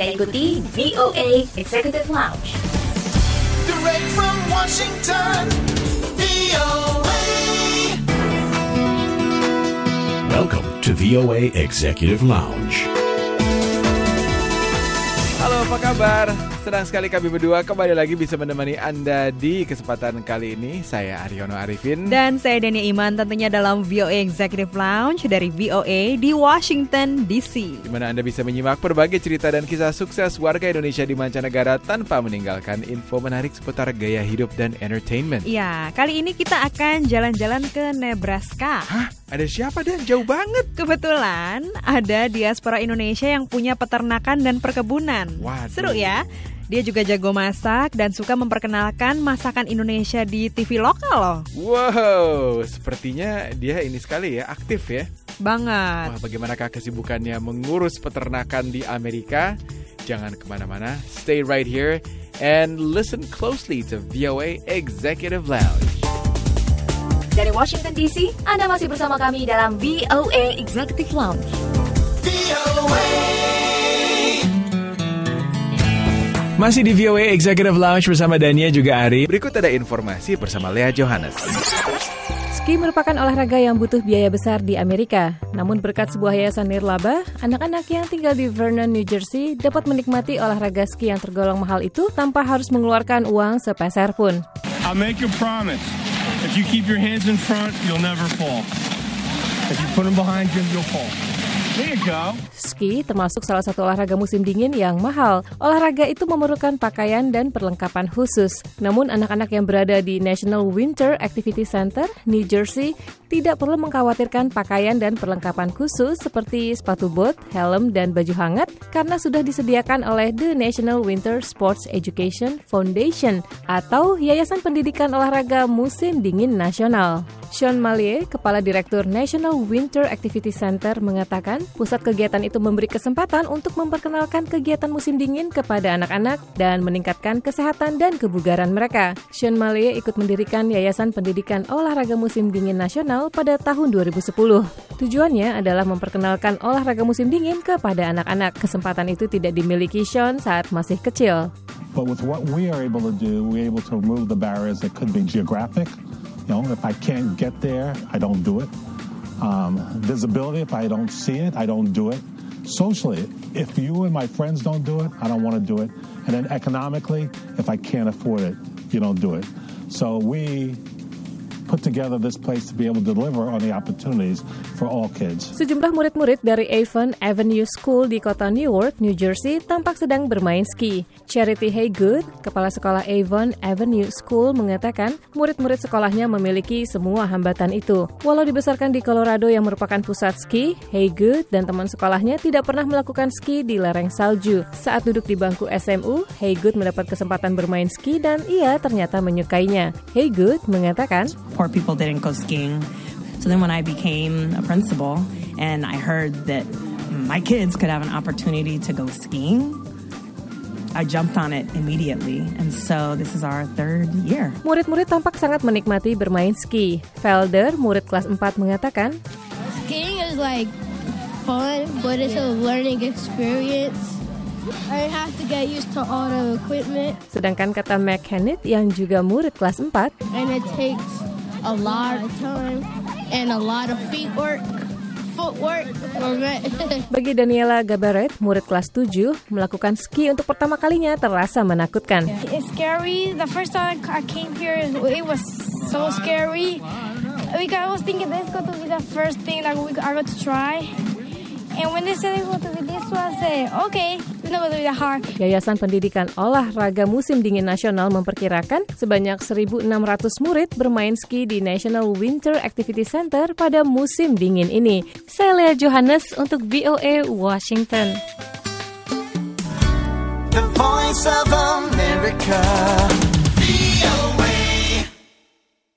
ikuti VOA Executive Lounge. Direct from Washington, VOA. Welcome to VOA Executive Lounge. Halo, apa kabar? Senang sekali kami berdua kembali lagi bisa menemani Anda di kesempatan kali ini. Saya Aryono Arifin. Dan saya Dania Iman, tentunya dalam VOA Executive Lounge dari VOA di Washington, D.C. Di mana Anda bisa menyimak berbagai cerita dan kisah sukses warga Indonesia di mancanegara tanpa meninggalkan info menarik seputar gaya hidup dan entertainment. Ya, kali ini kita akan jalan-jalan ke Nebraska. Hah? Ada siapa dan jauh banget? Kebetulan ada diaspora Indonesia yang punya peternakan dan perkebunan. Waduh. Seru ya? Dia juga jago masak dan suka memperkenalkan masakan Indonesia di TV lokal loh. Wow, sepertinya dia ini sekali ya, aktif ya. Banget. Wah, bagaimanakah kesibukannya mengurus peternakan di Amerika? Jangan kemana-mana, stay right here and listen closely to VOA Executive Lounge. Dari Washington DC, Anda masih bersama kami dalam VOA Executive Lounge. VOA. Masih di VOA Executive Lounge bersama Dania juga Ari. Berikut ada informasi bersama Lea Johannes. Ski merupakan olahraga yang butuh biaya besar di Amerika. Namun berkat sebuah yayasan nirlaba, anak-anak yang tinggal di Vernon, New Jersey dapat menikmati olahraga ski yang tergolong mahal itu tanpa harus mengeluarkan uang sepeser pun. I'll make you a promise. If you keep your hands in front, you'll never fall. If you put them behind you, you'll fall. There you go. Ski termasuk salah satu olahraga musim dingin yang mahal. Olahraga itu memerlukan pakaian dan perlengkapan khusus. Namun anak-anak yang berada di National Winter Activity Center, New Jersey, tidak perlu mengkhawatirkan pakaian dan perlengkapan khusus seperti sepatu bot, helm, dan baju hangat karena sudah disediakan oleh The National Winter Sports Education Foundation atau Yayasan Pendidikan Olahraga Musim Dingin Nasional. Sean Mallier, Kepala Direktur National Winter Activity Center, mengatakan pusat kegiatan itu memberi kesempatan untuk memperkenalkan kegiatan musim dingin kepada anak-anak dan meningkatkan kesehatan dan kebugaran mereka. Sean Mallier ikut mendirikan Yayasan Pendidikan Olahraga Musim Dingin Nasional pada tahun 2010. Tujuannya adalah memperkenalkan olahraga musim dingin kepada anak-anak. Kesempatan itu tidak dimiliki Sean saat masih kecil. But with what we are able to do, we're able to remove the barriers that could be geographic. You know, if I can't get there, I don't do it. Visibility, if I don't see it, I don't do it. Socially, if you and my friends don't do it, I don't want to do it. And then economically, if I can't afford it, you don't do it. So we put together this place to be able to deliver on the opportunities for all kids. Sejumlah murid-murid dari Avon Avenue School di kota Newark, New Jersey tampak sedang bermain ski. Charity Haygood, kepala sekolah Avon Avenue School, mengatakan murid-murid sekolahnya memiliki semua hambatan itu. Walau dibesarkan di Colorado yang merupakan pusat ski, Haygood dan teman sekolahnya tidak pernah melakukan ski di lereng salju. Saat duduk di bangku SMU, Haygood mendapat kesempatan bermain ski dan ia ternyata menyukainya. Haygood mengatakan, poor people didn't go skiing. So then when I became a principal and I heard that my kids could have an opportunity to go skiing, I jumped on it immediately. And so this is our third year. Murid-murid tampak sangat menikmati bermain ski. Felder, murid kelas 4, mengatakan, skiing is like fun, but it's a learning experience. I have to get used to all the equipment. Sedangkan kata McKenneth yang juga murid kelas 4, and it takes a lot of time and a lot of footwork. Bagi Daniela Gabaret, murid kelas 7, melakukan ski untuk pertama kalinya terasa menakutkan. It's scary. The first time I came here, it was so scary. Because I was thinking this is going to be the first thing that I got to try. And when they said it was going to be this one, I said, okay, it's not going to be that hard. Yayasan Pendidikan Olahraga Musim Dingin Nasional memperkirakan sebanyak 1.600 murid bermain ski di National Winter Activity Center pada musim dingin ini. Saya Lea Johannes untuk VOA Washington. The Voice of America.